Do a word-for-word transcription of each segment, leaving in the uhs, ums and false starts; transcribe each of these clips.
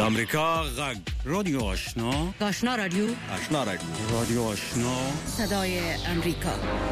امریکا غږ رادیو آشنا آشنا رادیو آشنا رادیو رادیو آشنا صدای امریکا.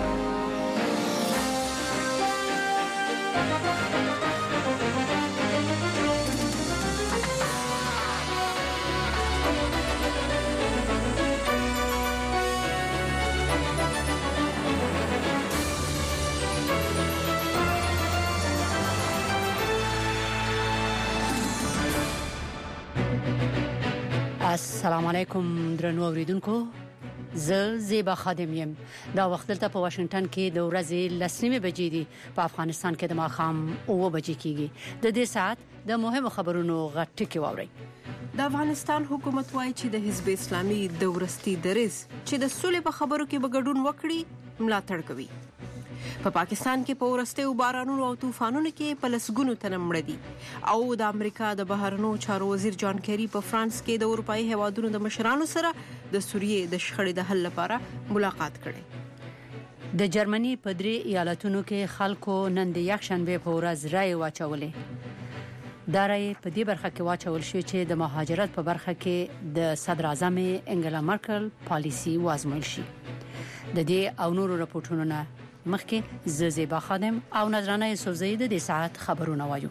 السلام علیکم درنو اوریدونکو، زه زیبا خادم یم. دا وخت دلته په واشنگټن کې د ورځې لسنیمه بجې دي، په افغانستان کې د ماښام اوه بجې کېږي. د دې ساعت د مهمو خبرونو غټ ټکی واورئ. د افغانستان حکومت وايي چې د حزب اسلامي د ورستي دریځ چې د سولې په خبرو کې بغډون وکړي ملاتړ کوي. په پا پاکستان کې په ورسته بارانونو او طوفانونو کې په لسګونو تنه مړه دي او د امریکا د بهرنیو چارو وزیر جان کیری په فرانس کې د اروپאי هیوادونو د مشرانو سره د سوریې د شخړې د حل لپاره ملاقات کړي. د جرمني په درې ایالتونو کې خلکو نن د یکشنبه په ورځ رای واچولې. دا رای په دې برخه کې واچول شو چې د مهاجرت په برخه کې د صدر اعظم انګلا مرکل پالیسی وازمویل شي. د دې او نورو راپورټونو نه مخکې ز زیبا خادم او نظرانه یوسفزئی د دې ساعت خبرونه وایو.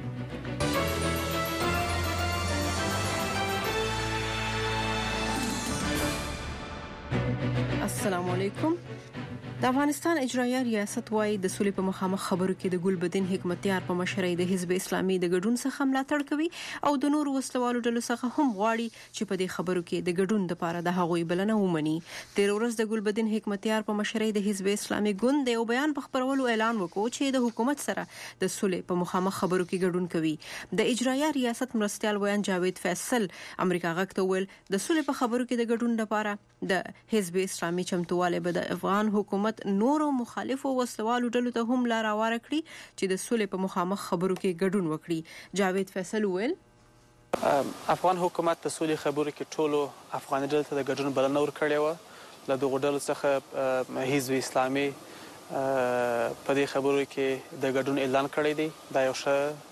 السلام علیکم. د افغانستان اجرایه ریاست وايي د سولې په مخامخ خبرو کې د ګلبدین حکمتیار په مشرۍ د حزب اسلامي د ګډون څخه ملاتړ کوي او د نورو وسلوالو ډلو څخه هم غواړي چې په دې خبرو کې د ګډون لپاره د هغوی بلنه ومني. تیر ورځ د ګلبدین حکمتیار په مشرۍ د حزب اسلامي ګوند یو بیان په خبرولو اعلان وکړ چې د حکومت سره د سولې په مخامخ خبرو کې ګډون کوي. د اجرایه ریاست مرستیال ویان جاوید فیصل امریکا غږ ته ویل د سولې په خبرو کې د ګډون لپاره د حزب اسلامي چمتواله به د افغان حکومت نورو مخالفو وسلوالو ډلو ته هم لار هواره کړي چې د سولې په مخامخ خبرو کې ګډون وکړي. جاوید فیصل ویل افغان حکومت د سولې خبرو کې ټولو افغان ډلو ته د ګډون بلنه ورکړې و. له دغو ډلو څخه حزب اسلامي په دې خبرو کې د ګډون اعلان کړی دی. دا یو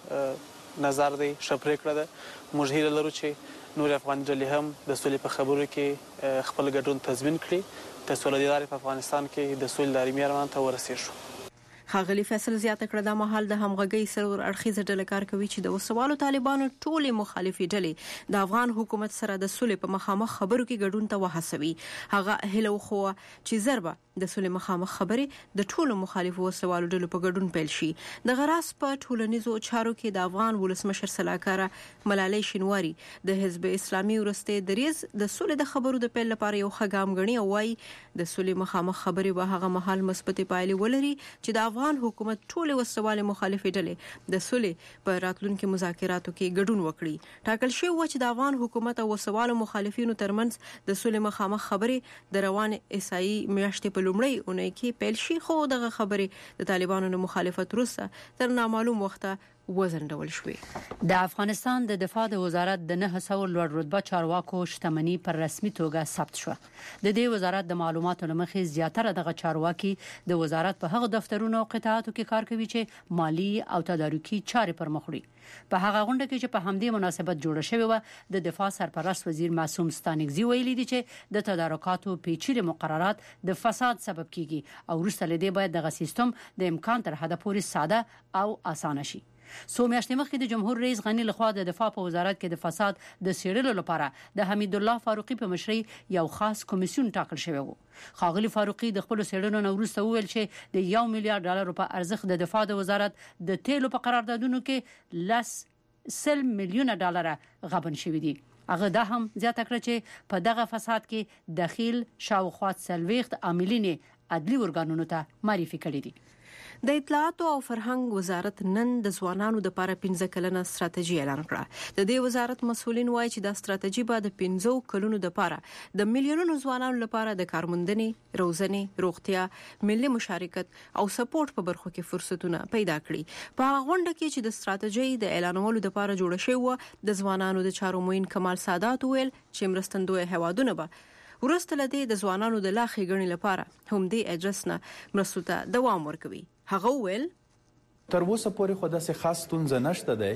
ښه نظر دی، ښه پریکړه ده. موږ هیله لرو چې نور افغان ډلې هم د سولې په خبرو کې خپل ګډون تضمین کړي ته سولې لارې په افغانستان کې د سولې لارې میارمان ته ورسېږو. خاغلی فیصل زیاته کړه دا مهال د همغږي سرور اړخیزه ډله کار کوي چې د وسوالو طالبانو ټولې مخالفي ډلې د افغان حکومت سره د سولې په مخامخ خبرو کې ګډون ته وهڅوي. هغه هله خو چې ضربه د سولې مخامخ خبرې د ټولو مخالفو وسوالو ډلو په ګډون پیل شي. د غراس په ټولنیزو چارو کې د افغان ولسمشر سلاکار ملالۍ شینواری د حزب اسلامي ورسته دریز د سولې د خبرو د پیل لپاره یو ښه ګام غني او وايي د سولې مخامخ خبرې به هغه مهال مثبت پایلې ولري چې د افغان حکومت ټولې وسوالې مخالفې ډلې د سولې په راتلونکو مذاکراتو کې ګډون وکړي. ټاکل شوی و چې د افغان حکومت او وسوالو مخالفینو ترمنځ د سولې مخامخ خبرې د روان عیسائی میاشتې په لومړۍ اونۍ کې پیل شي، خو دغه خبرې د طالبانو نه مخالفت وروسته تر نامعلوم وخته وزندول شوې. د افغانستان د دفاع د وزارت د نه سوه لوړ رتبه چارواکو شتمنۍ پر رسمي توګه ثبت شو. د دې وزارت د معلوماتو لمخې زیاتره دغه چارواکي د وزارت په هغه دفترونو او قطاعاتو کې کار کوي چې مالی او تدارکي چارې پر مخ وړي. په هغه غونډه کې چې په همدې مناسبت جوړه شوې و، د دفاع سرپرست وزیر معصوم ستانکزي ویلي دي چې د تدارکاتو پیچلي مقررات د فساد سبب کیږي او وروسته لدې باید دغه سیستم د امکان تر حده پورې ساده او اسانه شي. سو میاشتې مخکې د جمهور رئیس غنی لخوا د دفاع په وزارت کې د فساد د سیړلو لپاره د حمید الله فاروقي په مشرۍ یو خاص کمیسیون ټاکل شوی و. خاغلی فاروقي د خپل سیړلو نه وروسته وویل چې د یو میلیارډ ډالر په ارزښت د دفاع د وزارت د تیلو په قراردادونو کې لس سل میلیونه ډالر غبن شوی دي. هغه دا هم زیاته کړه چې په دغه فساد کې دخیل شاوخوا څلوېښت عاملین عدلي ورګانونو ته معرفي کړي دي. د اطلاعات او فرهنګ وزارت نن د ځوانانو د لپاره پنځه کلنه ستراتیژي اعلان کړه. د دې وزارت مسؤلین وایي چې دا ستراتیژي به د پنځو کلونو لپاره د میلیونونو ځوانانو لپاره د کارموندنې، روزنې، روغتیا، ملي مشارکت او سپورټ په برخو کې فرصتونه پیدا کړي. په هغه غونډه کې چې د ستراتیژي د اعلانولو لپاره جوړه شوې و، د ځوانانو د چارو موین کمال سادات ویل چې مرستندوی هوادونه به ورسته لدی د ځوانانو د لاخې غړي لپاره هم دې اډرس نه مرستو ته دوام ورکوي. هغه ویل تر اوسه پورې خو داسې خاص ستونزه نشته دی،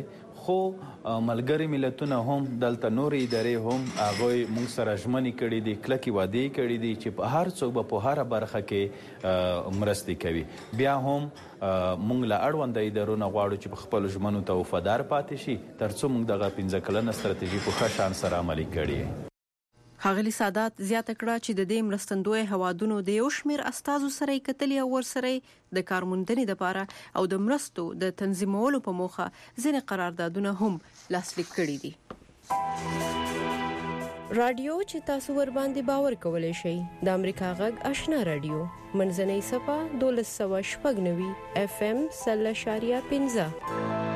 خو ملګری ملتونه هم دلته نورې ادارې هم هغوی موږ سره ژمنې کړي دي، کلکې وعدې کړي دي چې په هر څوک به په هره برخه کې مرستې کوي. بیا هم موږ له اړونده ادارو نه غواړو چې په خپلو ژمنو ته وفادار پاتې شي تر څو موږ دغه پنځه کلنه ستراتیژي په ښه شان سره عملي کړي. ښاغلي سادات زیاته کړه چې د دې مرستندوی هوادونو د یو شمېر استازو سره یې کتلي او ورسره د کارموندنې دپاره او د مرستو د تنظیمولو په موخه ځینې قراردادونه هم لاسلیک کړي دي. رادیو چې تاسو ور باندې باور کولای شئ د امریکا غږ آشنا رادیو منځنۍ صفه دولس سوه شپږ نوي اف ام سل اشاریه پنځه.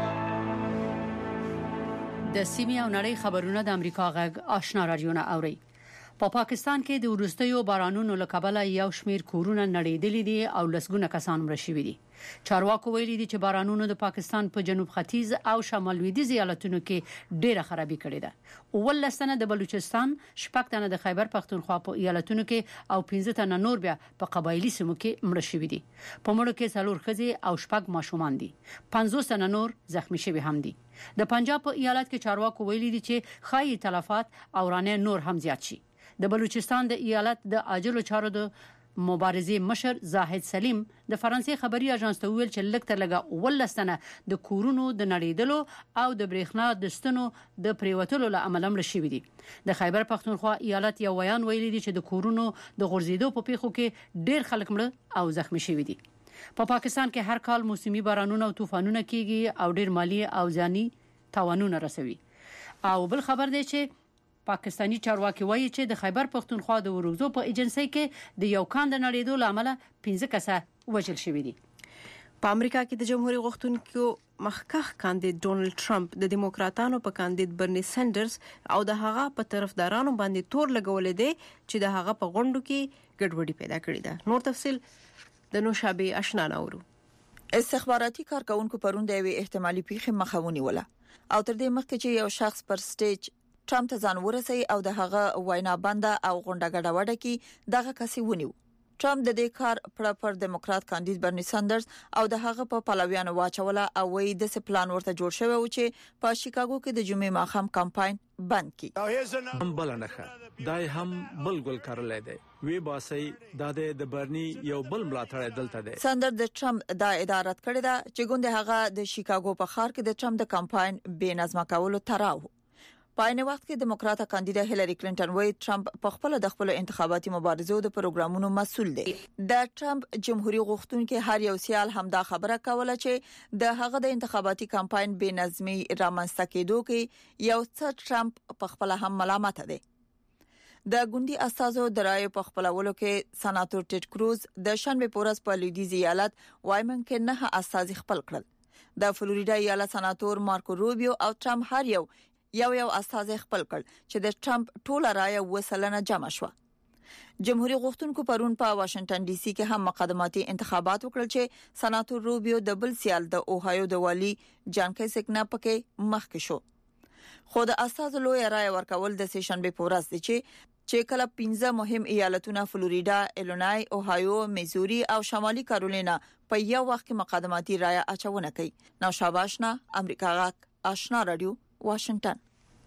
د سیمې او نړۍ خبرونه د امریکا غږ آشنا رادیو نه اوري. په پا پاکستان کې د وروستیو بارانونو له کبله یو شمېر کورونه نړېدلي دي او لسګونه کسان مړه شوي دي. چارواکو ویلي دي چې بارانونو د پاکستان په جنوب ختیځ او شمال لویدیځ ایالتونو کې ډېره خرابي کړې ده. ولس تنه د بلوچستان، شپږ تنه د خیبر پختونخوا په ایالتونو کې او پنځه تنه نور بیا په قبایلی سیمو کې مړه شوي دي. په مړو کې څلور ښځې او شپږ ماشومان دي. پنځوس تنه نور زخمی شوي هم دي. د پنجاب په ایالت کې چارواکو ویلي دي چې خای تلفات او رانه نور هم زیات شي. د بلوچستان د ایالت د عاجلو چارو د مبارزې مشر زاهد سلیم د فرانسې خبري اژانس ته ویل چې لږ تر لږه ولستنه د کورونو د نړیدلو او د برېښنا د ستنو د پریوتلو له امله مړه شوي دي. د خیبر پختونخوا ایالت یو ویان ویلي دي چې د کورونو د غورځېدو په پیښو کې ډېر خلک مړه او زخمی شوي دي. په پا پاکستان کې هر کال موسمي بارانونه او طوفانونه کیږي او ډېر مالی او ځاني تاوانونه رسوي. او بل خبر دی چې پاکستانی چارواکي وایي چې د خیبر پختونخوا د وروزو په ایجنسۍ کې د یو کاند نړیدو لامل پنځه کسه وژل شوي دي. په امریکا کې د جمهوریت غوښتونکو مخکښ کاندید ډونالد ټرمپ د دیموکراتانو په کاندید برني سندرز او د هغه په طرفدارانو باندې تور لګولې دي چې د هغه په غونډو کې ګډوډي پیدا کړې ده. نور تفصيل د نوشابه آشنا نورو. استخباراتي کارکونکو پرون د یوې احتمالي پیښې مخاوني وله او تر دې مخکې چې یو شخص پر سټیج ټرمپ ته ځان ورسي او د هغه وینا بنده او غونډه ګډوډه کې دغه کسي ونیو. ټرمپ د دې کار پر پر دیموکرات کاندید برني سندرز او د هغه په پلویانو واچوله او وی د سپلان ورته جوړ شوی و چې په شیکاګو کې د جمعې ماښام کمپاین بند کی. هم بل نه دای هم بل ګل کارلای دی وی باسي د برني یو بل ملاتړ دلته دی. سندر د ټرمپ د ادارت کړی دا چې ګوند هغه د شیکاګو په ښار کې د ټرمپ د کمپاین بې نظم کولو تراو. په عین وخت کې دیموکراټه کاندیده هیلری کلینټن وایي ټرمپ په خپل د خپل انتخاباتي مبارزو د پروګرامونو مسؤل دی. د ټرمپ جمهوریت غوښتونکو هر یو سیال هم دا خبره کوله چې د هغه د انتخاباتي کمپاین بې نظمي رامنځته کېدو کې یو څه ټرمپ په خپل هم ملامت دی. د ګوندي استازو د رائے په خپلولو کې سناتور ټیډ کروز د شنبه پورس په لویدیز ایالت وایمن کې نه استازي خپل کړل. د فلوریډا ایالت سناتور مارکو روبیو او ټرمپ هر یو یو یو استازي خپل کړ چې د ټرمپ ټوله رائے وسلنه جمع شو. جمهوریت غوښتونکو پرون په واشنگټن ډي سي کې هم مقدماتي انتخابات وکړل چې سناتور روبیو د بل سیال د اوهایو د والی جان کیسک نه پکې مخکې شو. خو د استازو لوی رائے ورکول د سشنبه پورس دي چې چې کله پنځه مهم ایالتونه فلوریډا، ایلینوای، اوهایو، میزوري او شمالي کارولینا په یو وخت کې مقدماتي رائے اچونه کوي. نو شاباشنا امریکا غاک آشنا رادیو واشنگټن.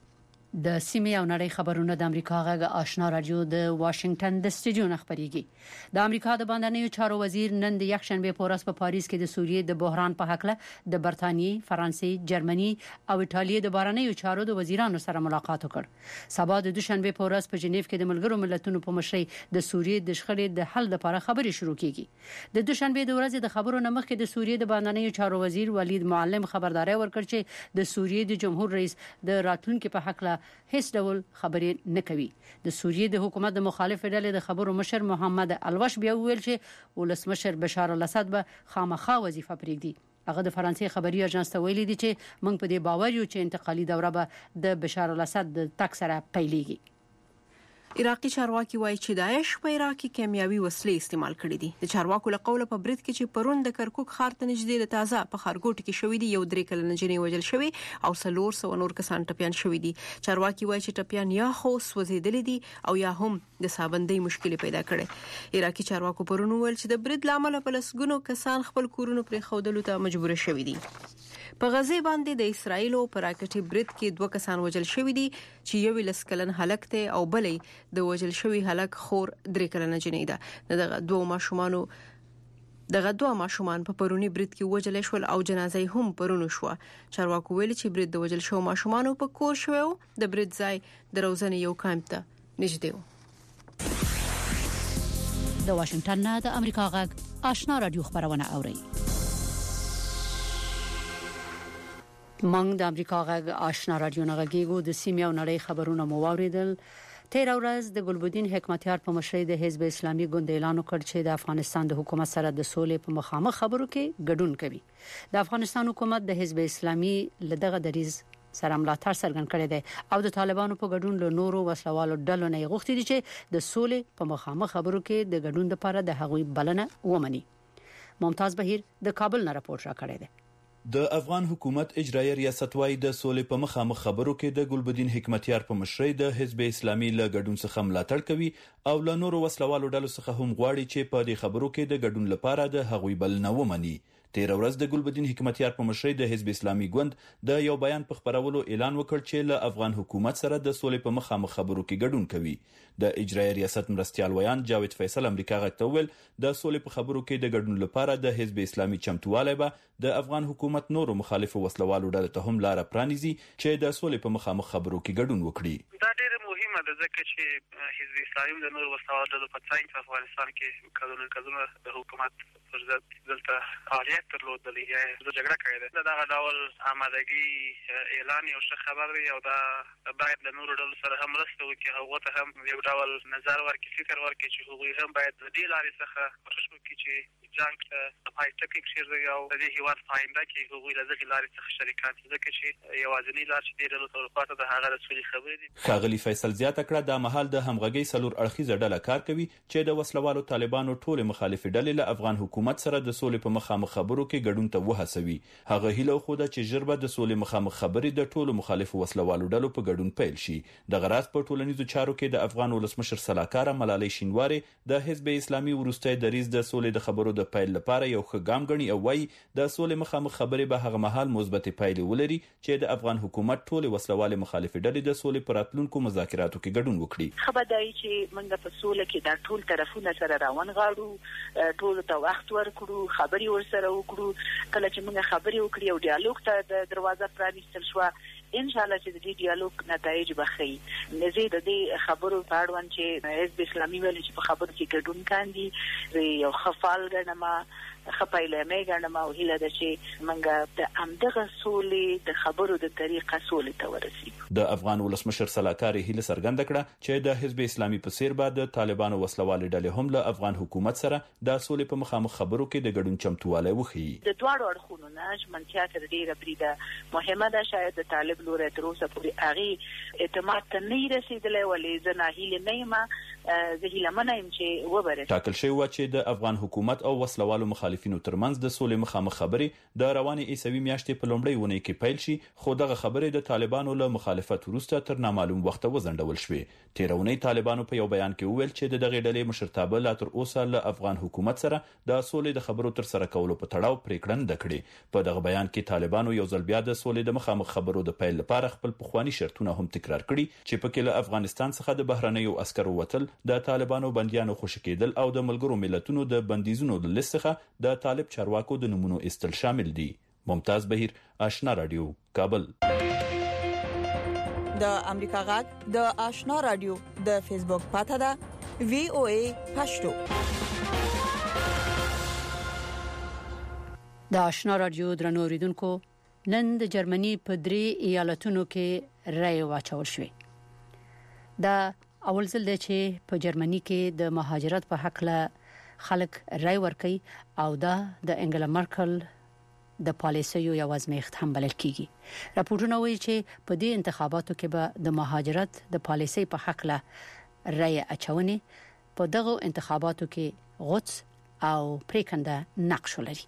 د سیمې او نړۍ خبرونه د امریکا غږ آشنا رادیو د واشنگټن د سټډیو نه خبريږي. د امریکا د باندنیو چارو وزیر نن د یکشنبه پورس په پاریس کې د سوریې د بحران په حق له د برتانیې، فرانسې، جرمني او ایتالیا د بارنیو چارو د وزیرانو سره ملاقات وکړ. سبا د دوشنبه پورس په جنیو کې د ملګرو ملتونو په مشرۍ د سوریې د شخړې د حل لپاره خبرې شروع کیږي. د دوشنبه د ورځې د خبرو نمخ کې د سوریې د باندنیو چارو وزیر ولید معلم خبرداري ورکړ چې د سوریې د جمهور رئیس د راتلونکو په حق له هیڅ ډول خبرې نه کوي. د سوریې د حکومت د مخالف ډلې د خبرو مشر محمد الوش بیا ویل چې ولسمشر بشار الاسد به خامخا وظیفه پرېږدي. هغه د فرانسې خبري اژانس ته ویلي دي چې موږ په دې باور یو چې انتقالي دوره به د بشار الاسد د تک سره پیلېږي. عراقي چارواکي وایي چې داعش په عراق کې کیمیاوي وسلې استعمال کړې دي. د چارواکو له قوله په برید کې چې پرون د کرکوک ښار ته نږدې د تازه په خارګوټ کې شوې دي یو درې کلنه جنې وژل شوی او څلور سوه نور کسان ټپيان شوی دي. چارواکي وایي چې ټپيان یا خو سوځېدلې دي او یا هم د سابندۍ مشکل پیدا کړي. عراقي چارواکو پرون ویل چې د برید لامل په لسګونو کسان خپل کورونو پرې خودلو ته مجبور شوي دي. په غزه باندې د اسرایل په راکټي برید کې دوه کسان وژل شوي دي چې یو لسکلن هلک ته او بلې د وژل شوی هلک خور درې کلنه جنۍ ده. دغه دوه ماشومانو دغه دوه ماشومان په پرونی برید کې وژل شول او جنازه هم پرونو شو. چارواکو ویلي چې برید د وژل شو ماشومانو په کور شو. د برید ځای د روزنې یو کمپ ته نږدې و. د واشنگټن نه د امریکا غږ آشنا رادیو خبرونه اوري. مونږ د امریکا غږ آشنا رادیو نه غږیږو. د سیمې او نړۍ خبرونه مو واوریدل. تیر ورځ د ګلبدین حکمتیار په مشرۍ د حزب اسلامي ګوند اعلان وکړ چې د افغانستان د حکومت سره د سولې په مخامخ خبرو کې ګډون کوي. د افغانستان حکومت د حزب اسلامي لدغه دریز سره ملاتړ څرګند کړی دی او د طالبانو په ګډون له نورو وسلوالو ډلو نه غوښتي دي چې د سولې په مخامخ خبرو کې د ګډون لپاره د هغوی بلنه ومني. ممتاز بهیر د کابل نه راپور را کړی دی. د افغان حکومت اجرایي ریاست وايي د سولې په مخامخ خبرو کې د ګلبدین حکمتیار په مشرۍ د حزب اسلامي له ګډون څخه ملاتړ کوي او له نورو وسلوالو ډلو څخه هم غواړي چې په دې خبرو کې د ګډون لپاره د هغوی بلنه ومني. تیر ورځ د ګلبدین حکمتیار په مشرۍ د حزب اسلامي ګوند د یو بیان په خبرولو اعلان وکړ چې له افغان حکومت سره د سولې په مخامخ خبرو کې ګډون کوي. د اجرایي ریاست مرستيال ویان جاوید فیصل امریکا غږ ته ویل د سولې په خبرو کې د ګډون لپاره د حزب اسلامي چمتوالی به د افغان حکومت نورو مخالفو وسلوالو ډلو ته هم لار پرانیزي چې د سولې په مخامخ خبرو کې ګډون وکړي. دا ډېر مهمه ده ځکه چې حزب اسلامي د نورو وسلوالو ډلو په څنګ په افغانستان کې کډونه کډونه د حکومت پر ضد دلته فعالیت درلودلی یا د جګړه کړې ده. دا ډول آمادګي اعلان یو ښه خبر دی او دا باید د نورو ډلو سره هم مرسته وکړي. هغه ته هم یو ډول نظر ورکړي، فکر ورکړي چې هغوی هم باید د دې لارې څخه کوشش وکړي چې جنګ ته پای ټکی کېږي او د دې هیواد پاینده کې هغوی له دغې لارې څخه شریکان دي ځکه چې یوازینۍ لار چې دې ډلو ته ورپاته د هغه د سولې خبرې دي. ښاغلي فیصل زیاته کړه د مهال د همغږۍ څلور اړخیزه ډله کار کوي چې د وسلوالو طالبانو ټول مخالفې ډلې له افغان حکومت سره د سولې په مخامخ خبرو کې ګډون ته وهڅوي. هغه هیله خوده چې ژر به د سولې مخامخ خبرې د ټولو مخالفو وسلوالو ډلو په ګډون پیل شي. د غراس په ټولنیزو چارو کې د افغان ولسمشر سلاکار ملالۍ شینواری د حزب اسلامي ورستۍ دریز د سولې د خبرو د پیل لپاره یو ښه ګام ګڼي او وايي د سولې مخامخ خبرې به هغه مهال مثبت پایلې ولري چې د افغان حکومت ټول وسلوالې مخالفې ډلې د سولې پر راتلونکو مذاکراتو کې ګډون وکړي. خبرداري چې موږ په سولې کې د ټول طرفونو سره روان غواړو، ټول ته وخت ورکړو، خبري ورسره وکړو. کله چې موږ خبري وکړو او ډیالوګ ته د دروازه پرانیستل شو، ان شاء الله چې د دې ډیالوګ نتایج به ښه نزيد د خبرو په اړوند چې حزب اسلامي ویل چې په خبرو کې ګډون کاندي یو خفال ګڼما خپایله مې ګڼما او هیله ده چې موږ د امدغه سولې د خبرو د طریقه سولې ته ورسېږو. د افغان ولسمشر سلاکار هیله څرګنده کړه چې د حزب اسلامي په څیر به د طالبانو وسلوالې ډلې هم له افغان حکومت سره د سولې په مخامخ خبرو کې د ګډون چمتوالی وښيي. د دواړو اړخونو نه ژمنتیا تر ډیره بریده مهمه ده. شاید د طالب لوري تر اوسه پورې هغه اعتماد ته نه رسیدلی ولې زه نه هیله نه یم زه هیله منه یم چې وبره. ټاکل شوی و چې د افغان حکومت او وسلوالو مخالفینو ترمنځ د سولې مخامخ خبرې د روانې عیسوي میاشتې په لومړۍ اونۍ کې پیل شي، خو دغه خبرې د طالبانو له مخالفت وروسته تر نامعلوم وخته وځنډول شوې. تیر اونۍ طالبانو په یو بیان کې وویل چې د دغه ډلې مشرتابه لا تر اوسه له افغان حکومت سره د سولې د خبرو تر سره کولو په تړاو پریکړه نه کړې. په دغه بیان کې طالبانو یو ځل بیا د سولې د مخامخ خبرو د پیل لپاره خپل پخوانی شرطونه هم تکرار کړي چې په کې له افغانستان څخه د بهرنیو عسکرو وتل، د طالبانو بنديانو خوشی کېدل او د ملګرو ملتونو د بندیزونو د لیست څخه د طالب چارواکو د نمونو استل شامل دي. ممتاز بهیر، آشنا رادیو، کابل. د امریکا غږ د آشنا رادیو د فیسبوک پاته ده وی او ای پښتو. د آشنا رادیو درنو اوریدونکو، نن د جرمني په درې ایالتونو کې رای واچول شوې. دا اول ځل دی چې په جرمني کې د مهاجرت په حق له خلک رای ورکوي او دا د انګلا مرکل د پالیسیو یو ازمیښت هم بلل کیږي. راپورونه وایي چې په دې انتخاباتو کې به د مهاجرت د پالیسۍ په حق له رای اچونې په دغه انتخاباتو کې غوڅ او پریکنده نقش لري.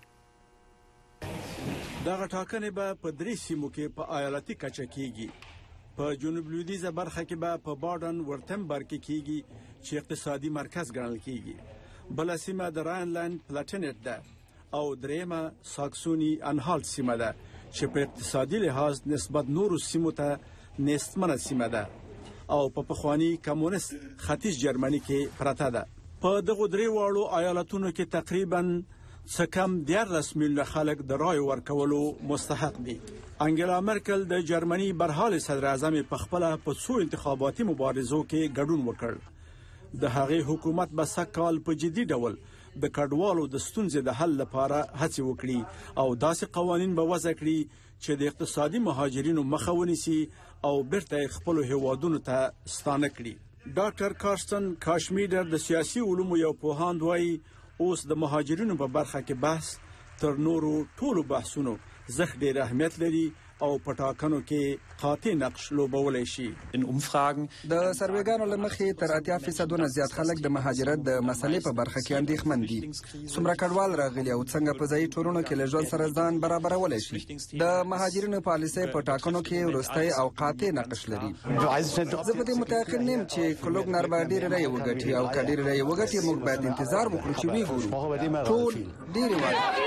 دغه ټاکنې به په درې سیمو کې په ایالتي کچه کیږي. په جنوب لویدیځه برخه کې به په بادن ورتمبرګ کې کیږي چې اقتصادي مرکز ګڼل کیږي. بل سیمه د راینلند پلاتینټ ده او دریمه ساکسونی انهالت سیمه ده چې په اقتصادي لحاظ نسبت نورو سیمو ته نستمنه سیمه ده او په پخوانی کمونیست ختیځ جرمني کې پراته ده. په دغه درې واړو ایالتونو کې تقریبا څه کم دیارلس میلیونه خلک د رای ورکولو مستحق دي. انګلا مرکل د جرمني برحال صدر اعظم په خپل په څو انتخاباتي مبارزو کې ګډون وکړ. د هغې حکومت به سکهال په جدي ډول د کډوالو د ستونزې د حل لپاره هڅې وکړي او داسې قوانین به وضع کړي چې د اقتصادي مهاجرینو مخه ونیسي او بیرته خپل هیوادونو ته ستانه کړي. ډاکټر کارستن کاشمیډر د سیاسي علومو یو پوهاند وایي اوس د مهاجرینو په برخه کې بحث تر نورو ټولو بحثونو زښ ډېر اهمیت لري او په ټاکنو کې قاطع نقش لوبولی شي. د سروېګانو له مخې تر اتیا فیصدونه زیات خلک د مهاجرت د مسلې په برخه کې اندېښمن دي. څومره کډوال راغلي او څنګه په ځایي ټولنو کې له ژوند سره ځان برابرولی شي. د مهاجرینو پالیسۍ په ټاکنو کې وروستی او قاطع نقش لري. زه په دې متعقل نیم چې کلوګ نربا ډېرې رایې وګټي او که ډېرې رایې وګټي موږ باید انتظار وکړو چې ویې ګورو. ټول ډېرې وایي.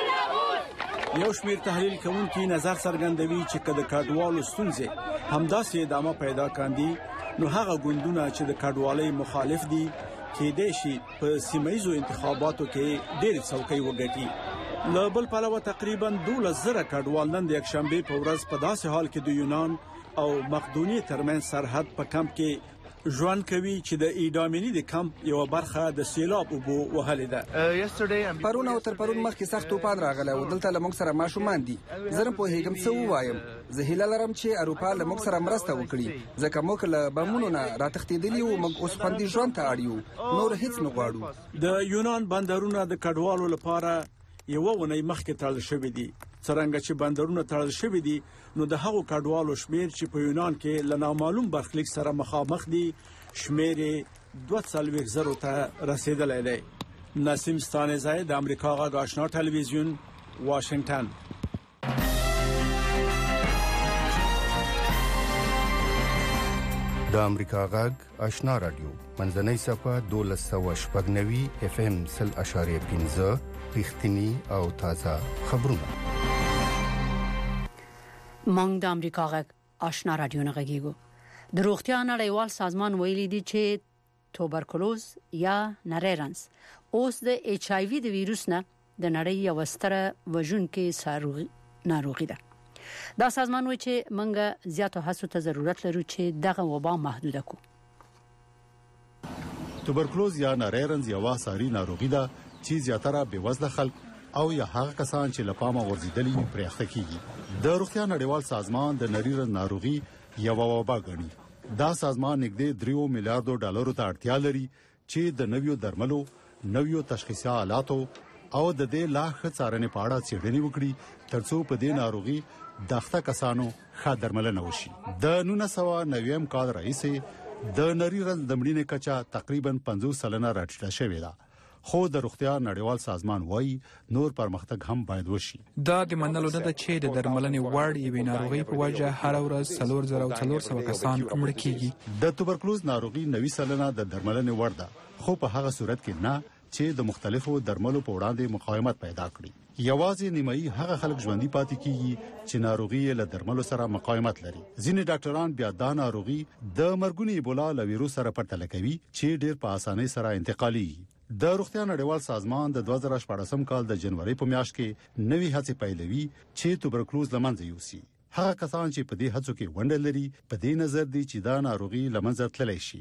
یو شمیر تحلیل کوونکي نظر څرګندوي چې کله کډوالو ستونزې همداسې ادامه پیدا کاندي نو هغه ګوندونه چې د کډوالۍ مخالف دي کېدای شي په سیمایي انتخاباتو کې ډېر څوکۍ وګټي. له بل پلوه تقریبا دولس زره کډوال نن د یکشنبه په ورځ په داسې حال کې د یونان او مقدونیې ترمنځ سرحد په کمپ کې ژوند کوي چې د ایډامینی د کمپ یو برخه د سیلاب اوبو وهلې ده. پرون او تر پرون مخکې سخت توپان راغلی او دلته له موږ سره ماشومان دي. زه نه پوهېږم څه ووایم. زه هیله لرم چې اروپا له موږ سره مرسته وکړي ځکه موږ له بمونو نه راتښتېدلي وو. موږ اوس خوندي ژوند ته اړ یو، نور هیڅ نه غواړو. د یونان بندرونه د کډوالو لپاره یو ونې مخکې تړل شوی دي. څرنګه چې بندرونه تړل شوی دي نو د هغو کډوالو شمیر چې په یونان کې له نامعلوم برخلیک سره مخامخ دي شمیر دوه څلوېښت زرو ته رسیدلی دی. نسیم ستانزی د امریکا غږ آشنا ټلویزیون، واشنگټن. د امریکا غږ آشنا رادیو منځنۍ صفحه دولس سوه شپږ نوي اف ام سل اشاریه پنځه رښتینی او تازه خبرونه. مونږ د امریکا غږ آشنا رادیو نه غږیږو. د روغتیا نړیوال سازمان ویلي دی چې توبرکلوز یا نریرنس اوس د ایچ آی وی د ویروس نه د نړۍ یو ستره وژونکې ناروغي ده. دا سازمان وایي چې مونږ زیاتو هڅو ته ضرورت لرو چې دغه وبا محدوده کړو. توبرکلوز یا نریرنس یو ساري ناروغي ده چې زیاتره بېوزله خلک او یا هغه کسان چې لپامه ورزيدلي پرې اخته کیږي. د روغتیا نړیوال سازمان د نریرنس ناروغي یو وبا ګڼي. دا سازمان نږدې دریو میلیارډو ډالرو ته اړتیا لري چې د نویو درملو، نویو تشخیصي آلاتو او د دې لا ښه څارنې په اړه څېړنې وکړي ترڅو په دې ناروغي د اخته کسانو ښه درملنه وشي. د نولس سوه نوي کال راهیسې د نریرنس د مړینې کچه تقریبا پنځوس سلنه راټیټه شوې ده. خو د روغتیا نړیوال سازمان وایي نور پرمختګ هم باید وشي. دا د منلو نه ده چې د درملنې وړ یوې ناروغۍ په وجه هر ورځ څلور زره او څلور سوه کسان مړه کیږي. د توبرکلوز ناروغي نوي سلنه د درملنې وړ ده، خو په هغه صورت کې نه چې د مختلفو درملو په وړاندې مقاومت پیدا کړي. یوازې نیمایي هغه خلک ژوندي پاتې کیږي چې ناروغي له درملو سره مقاومت لري. ځینې ډاکټران بیا دا ناروغي د مرګوني ایبولا له ویروس سره پرتله کوي چې ډېر په اسانۍ سره انتقالي. د روغتیا نړیوال سازمان د دوه زره شپږم کال د جنوري په میاشت کې نوې هڅې پیلوي چې توبرکلوز له منځه یوسي. هغه کسان چې په دې هڅو کې ونډه لري په دې نظر دي چې دا ناروغي له منځه تللی شي.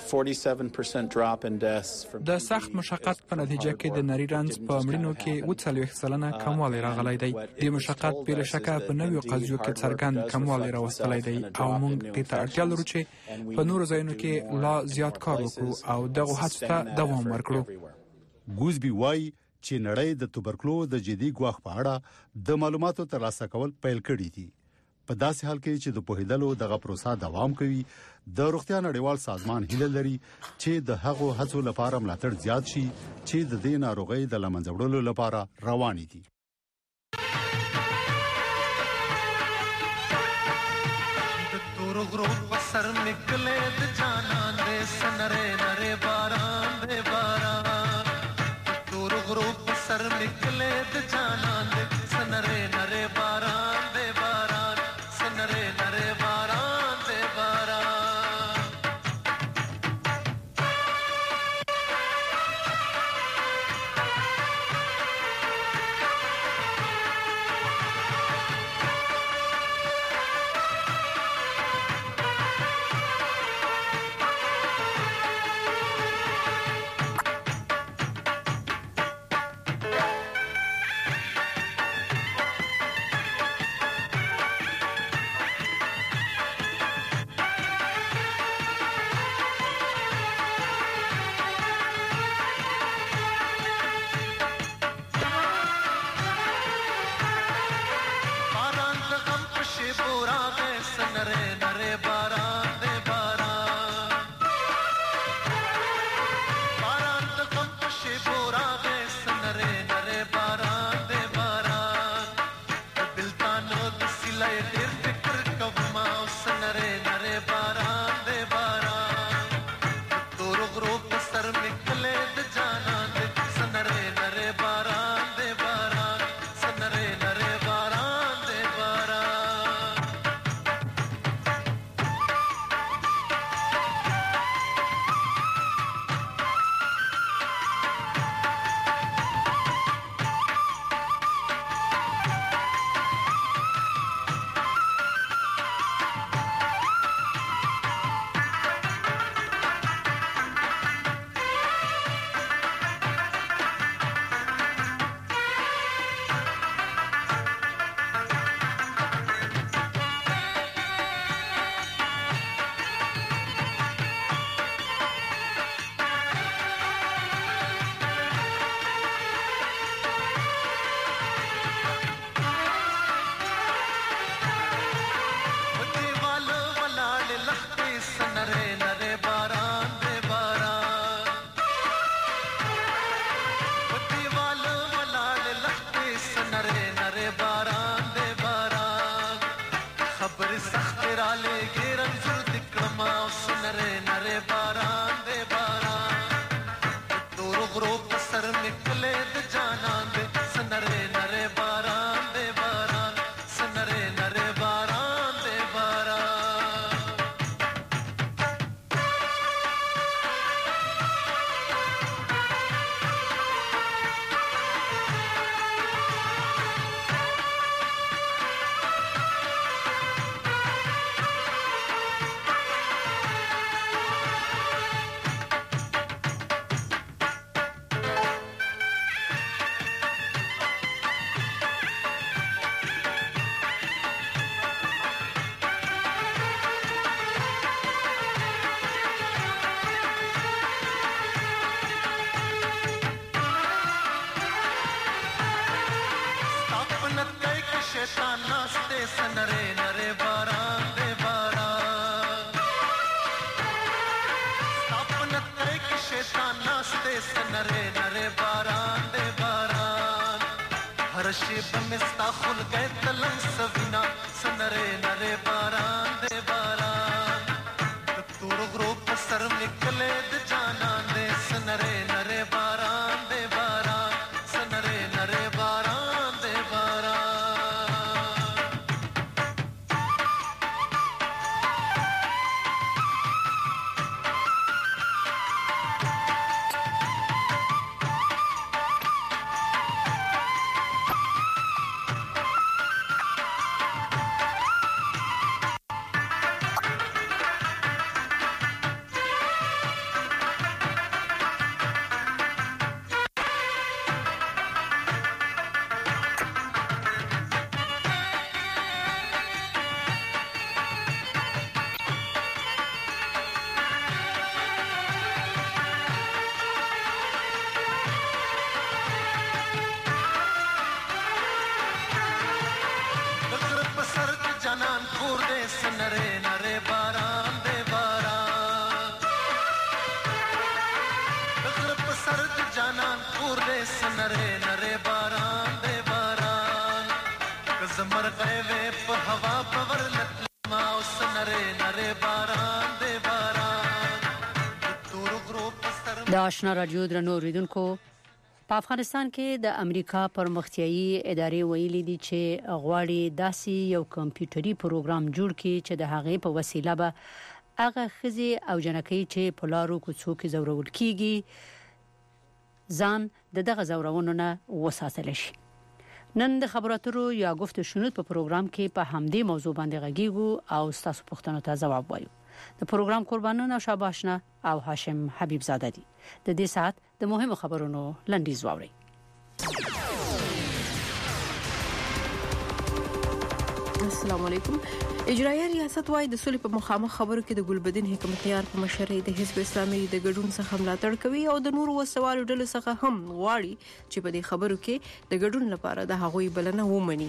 د سخت مشقت په نتیجه کې د نریرنس په مړینو کې اووه څلوېښت سلنه کموالی راغلی دی. د مشقت بې له شکه په نویو قضیو کې څرګند کموالی راوستلی دی او موږ دې ته اړتیا لرو چې په نورو ځایونو کې لا زیات کار وکړو او دغو هڅو ته دوام ورکړو. ګوزبي وایي چې نړۍ د توبرکلوز د جدي ګواښ په اړه د معلوماتو ترلاسه کول پیل کړي دي. په داسې حال کې چې د پوهېدلو دغه پروسه دوام کوي، د روغتیا نړیوال سازمان هیله لري چې د هغو هڅو لپاره ملاتړ زیات شي چې د دې ناروغۍ د له منځه وړلو لپاره روانې دي. सर निकले द जाना दे सनरे नरे बारां दे बारां سنره نره باران دے باران دور غروب سر نکلے د جانان دے سنره نره باران دے باران سنره نره باران دے باران شیطان ناستے سنرے نرے باران دے باران اپنت کرے کہ شیطان ناستے سنرے نرے باران دے باران ہر شیب مستا خل گئے تلنگ سوینا سنرے نرے باران دے باران دکتور غروب سر نکلے د جانان دے سنرے نرے باران دے باران سنرے نرے باران دے باران سنرے نرے باران دے باران غرب سرد جانان پور دے سنرے نرے باران دے باران زمر گئے وے پر ہوا پور لما سنرے نرے باران دے باران تور گروپ سر د آشنا رادیو درنو اوریدونکو په افغانستان کې د امریکا پرمختیایي ادارې ویلي دي چې غواړي داسې یو کمپیوټري پروګرام جوړ کړي چې د هغې په وسیله به هغه ښځې او جنکۍ چې په لارو کوڅو کې ځورول کیږي ځان د دغه ځورونو نه وساتل شي. نن د خبرو اترو یا گفت و شنود په پروګرام کې په همدې موضوع باندې غږیږو او تاسو پوښتنو ته ځواب وایو. د پروګرام قربانونه شاباشنا او هاشم حبیب زاده دي. د دې ساعت د مهمو خبرونو لنډیز واوري. السلام علیکم. اجرایي ریاست وايي د سولې په مخامخ خبرو کې د ګلبدین حکمتیار په مشرۍ د حزب اسلامي د ګډون څخه ملاتړ کوي او د نورو وسوالو ډلو څخه هم غواړي چې په دې خبرو کې د ګډون لپاره د هغوی بلنه ومني.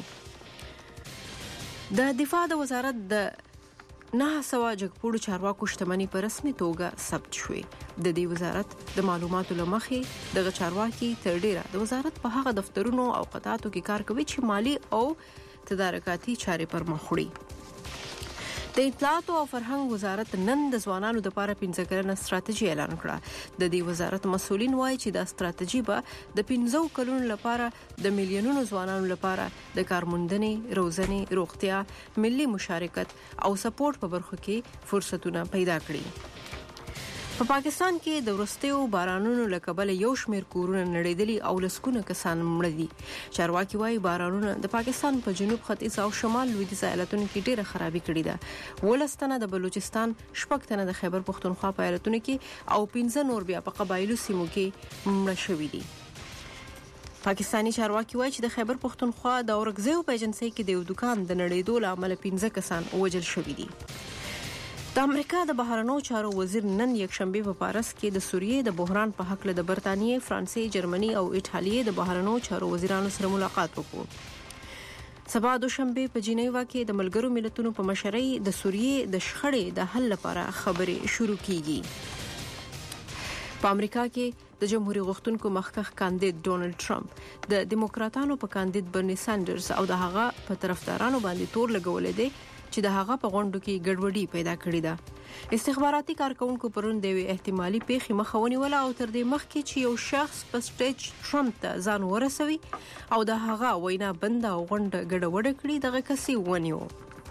د دفاع د وزارت د نه سوا جګپوړو چارواکو شتمنۍ په رسمي توګه ثبت شوې. د دې وزارت د معلوماتو لمخې د چارواکي تر ډیره د وزارت په هغه دفترونو او قطاعاتو کې کار کوي چې مالی او تدارکاتي چارې پر مخ وړي. د اطلاعات او فرهنګ وزارت نن د ځوانانو لپاره پنځه کلنه ستراتیژي اعلان کړه. د دې وزارت مسؤلین وایي چې دا ستراتیژي به د پنځو کلونو لپاره د میلیونونو ځوانانو لپاره د کارموندنې، روزنې، روغتیا، ملي مشارکت او سپورټ په برخو کې فرصتونه پیدا کړي. په پاکستان کې د ورستیو بارانونو له کبله یو شمېر کورونه نړېدلي او لسګونه کسان مړه دي. چارواکي وايي بارانونه د پاکستان په جنوب ختیځ او شمال لویدیځ ایالتونو کې ډېره خرابي کړې ده. ولستانه د بلوچستان، شپږ تنه د خیبر پښتونخوا په ایالتونو کې او پنځه نور بیا په قبایلو سیمو کې مړه شوي دي. پاکستانی چارواکي وايي چې د خیبر پښتونخوا د اورګزیو په ایجنسۍ کې د یو دکان د نړېدو له امله پنځه کسان وژل شوي دي. د امریکا د بهرنیو چارو وزیر نن یکشنبه په پاریس کې د سوریې د بحران په حق له د برتانیې، فرانسې، جرمني او ایټالیا د بهرنیو چارو وزیرانو سره ملاقات وکړ. سبا دوشنبه په جنیوا کې د ملګرو ملتونو په مشرۍ د سوریې د شخړې د حل لپاره خبرې شروع کیږي. په امریکا کې د جمهوریت غوښتونکو مخکښ کاندید ډونالد ټرمپ د دیموکراتانو په کاندید برني سانډرز او د هغه په طرفدارانو باندې تور لګولې دي چې د هغه په غونډو کې ګډوډي پیدا کړې ده. استخباراتي کارکونکو پرون د احتمالي پیښې مخاوني ولا او تر دې مخکې چې یو شخص په سټیج ټرمپ ته ځان ورسوي او د هغه وینا بند او غونډه ګډوډه کړي دغه کسي ونیو.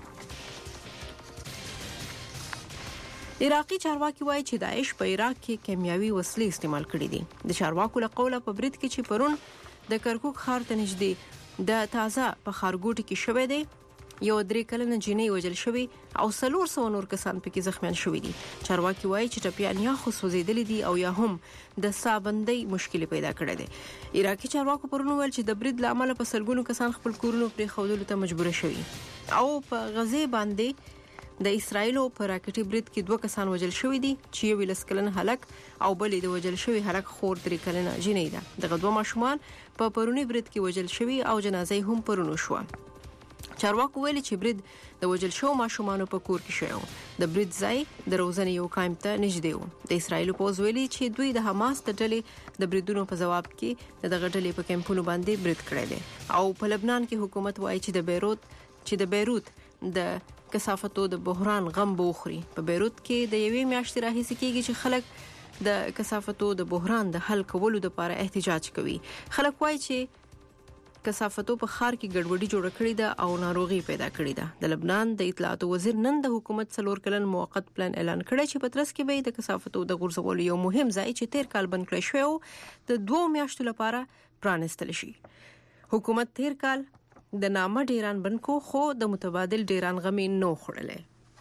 عراقي چارواکي وایي چې داعش په عراق کې کیمیاوي وسلې استعمال کړې دي. د چارواکو له قوله په برید کې چې پرون د کرکوک ښار ته نږدې د تازه په ښارګوټي کې شوې ده یو درې کلنه جنۍ وژل شوې او څلور سوه نور کسان پکې زخمیان شوي دي. چارواکي وایي چې ټپیان یا خو سوځېدلي دي او یا هم د سابندۍ مشکل پیدا کړی دی. عراقي چارواکو پرون ویل چې د برید له امله په سلګونو کسان خپل کورونه پرېښودلو ته مجبور شوي او په غزې باندې د اسرایل په راکټي برید کې دوه کسان وژل شوي دي چې یو لس کلن هلک او بل د وژل شوی هلک خور درې کلنه جنۍ ده. دغه دوه ماشومان په پرونی برید کې وژل شوي او جنازې هم پرونو شو. چارواکو ویلي چې برید د وژل شوو ماشومانو په کور کې شوی. د برید ځای د روزنې یو کایم ته نږدې و. د اسرایل پوز ویلي چې دوی د حماس د ډلې د بریدونو په جواب کې دغه ډلې په کمپونو باندې برید کړی دی او په لبنان کې حکومت وایي چې د بیروت چې د بیروت د کثافتو د بحران غم بوخري. په بیروت کې د یوې میاشتې راهیسې کېږي چې خلک د کثافتو د بحران د حل کولو لپاره احتجاج کوي. خلک وایي چې کثافتو په ښار کې ګډوډي جوړه کړې ده او ناروغي پیدا کړې ده. د لبنان د اطلاعاتو وزیر نن د حکومت څلور کلن موقت پلان اعلان کړی چې په ترڅ کې به د کثافتو د غورځولو یو مهم ځای چې تیر کال بند کړی شوی و د دوه میاشتو لپاره پرانستل شي. حکومت تیر کال د نامه ډیران بنکو خو د متبادل ډیران غمی نو خړلې.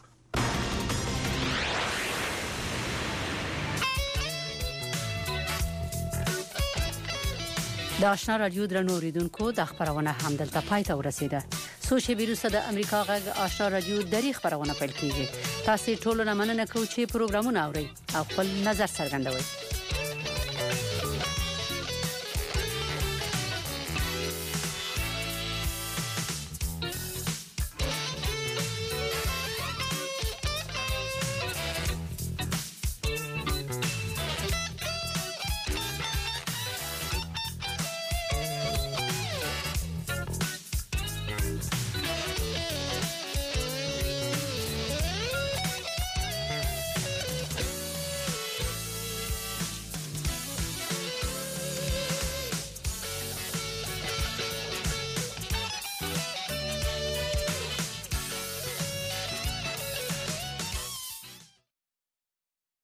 د آشنا رادیو درنو اوریدونکو د خبرونه هم دلته پای ته ورسیده. سوشي ویروس د امریکا غږ آشنا رادیو دری خبرونه پیل کیږي. تاسو ټول نه مننه کوم چې پروګرامونه اورئ او خپل نظر څرګندوئ.